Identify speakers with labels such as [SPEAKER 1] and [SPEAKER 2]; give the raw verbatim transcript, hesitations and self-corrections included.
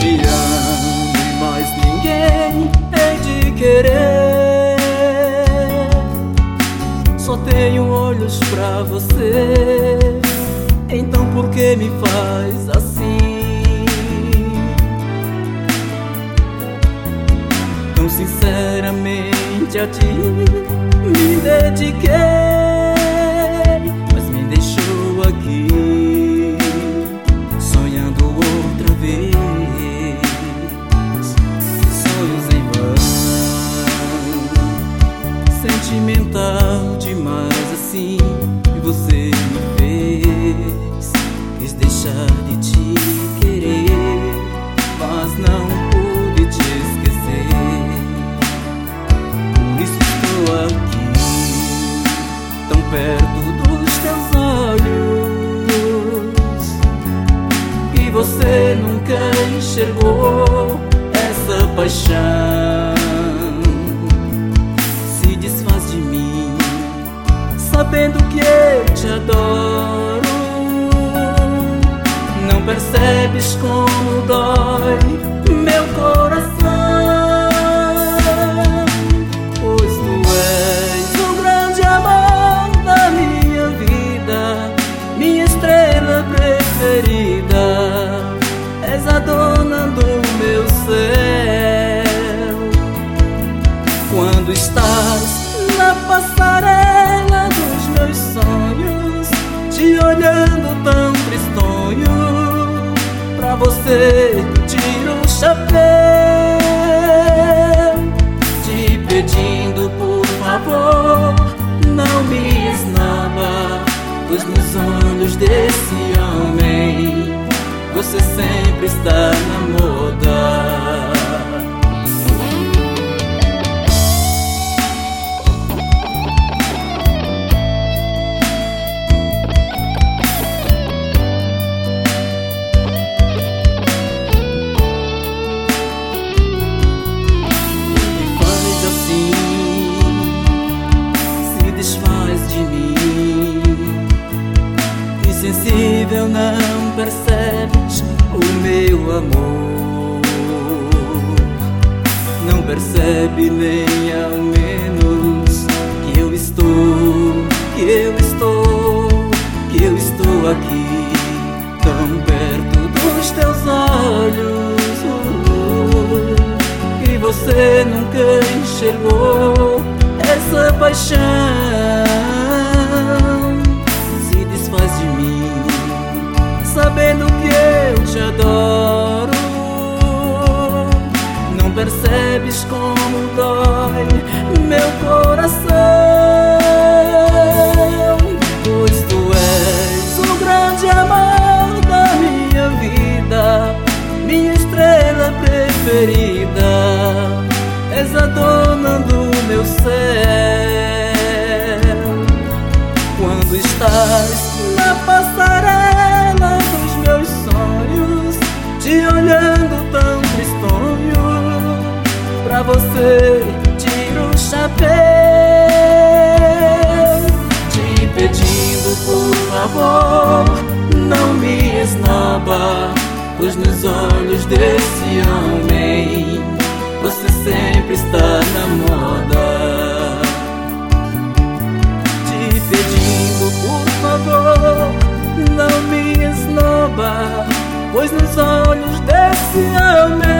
[SPEAKER 1] te amo e mais ninguém hei de querer. Só tenho olhos pra você, então por que me faz assim? Tão sinceramente a ti me dediquei, mas me deixou aqui sonhando outra vez. Sonhos em vão, sentimental demais assim você me fez. Quis deixar de te querer, mas não pude te esquecer. Por isso estou aqui, tão perto dos teus olhos, e você nunca enxergou essa paixão. Se desfaz de mim, sabendo que eu te adoro. Não percebes como dói meu coração, pois tu és o grande amor da minha vida, minha estrela preferida. És a dona do meu céu. Quando estás na passarela dos meus sonhos, te olhando tão tristonho, pra você tiro o chapéu, te pedindo por favor, não me esnoba, pois nos olhos desse homem você sempre está na moda. Insensível, não percebes o meu amor, não percebe nem ao menos que eu estou, que eu estou, que eu estou aqui, tão perto dos teus olhos, e você nunca enxergou essa paixão. Sabendo que eu te adoro, não percebes como dói meu coração, pois tu és o grande amor da minha vida, minha estrela preferida. És a dona do meu céu. Quando estás na passarela dos meus sonhos, te olhando tão tristonho, pra você tiro o chapéu, te pedindo por favor, não me esnoba, pois nos olhos desse homem você sempre está na moda. Te pedindo por favor, não me esnoba, pois nos olhos desse homem